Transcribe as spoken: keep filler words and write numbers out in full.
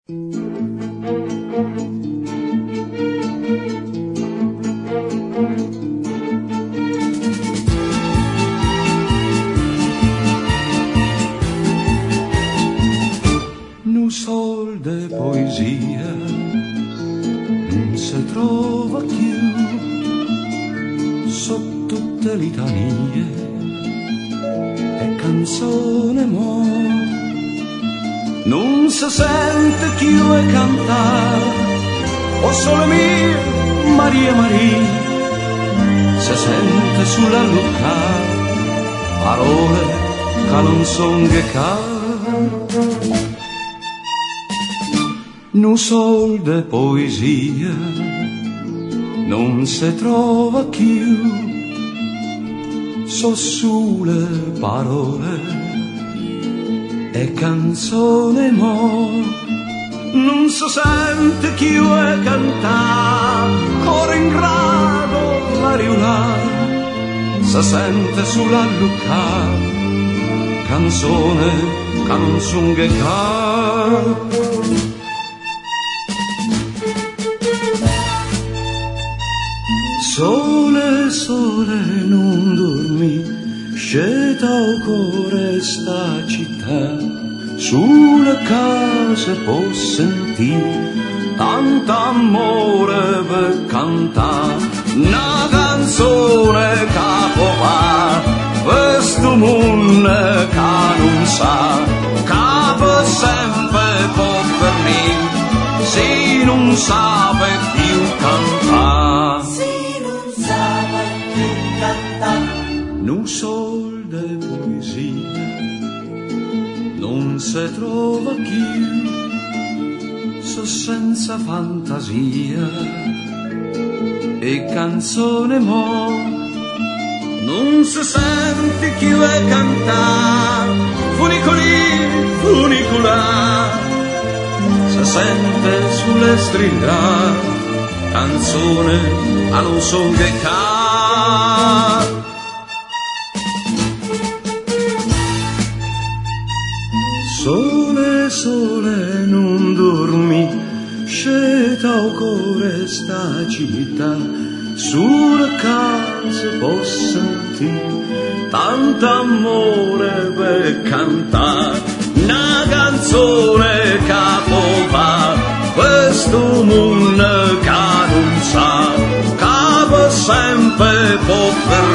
Nu sol de poesia non si trova più sotto tutte litanie e canzone mo non si sente più e cantare o solo mia Maria Maria si sente sulla lucca parole che non son che ca nu sol de poesia non si trova più, so sulle parole e canzone mo, non si sente più e cantare, coro in grado variolare, si sente sulla lucca, canzone che non son che ca. Sole, sole, non dormi, sceta o cuore sta città, sulle case può sentire tanto amore per cantare, una canzone che può fare, questo mondo che non sa, che per sempre può fermare, se non sape più cantare. Nu sol de poesia non si trova più, so senza fantasia e canzone mo non si sente più e cantare, funicoli, funicolare, si sente sulle stringhe, canzone a non son che ca. Sole, sole, non dormi, sceta o cuore sta città, sulle case può sentire tanto amore per cantare, una canzone che può fare, questo mondo che non sa, che per sempre può fermare.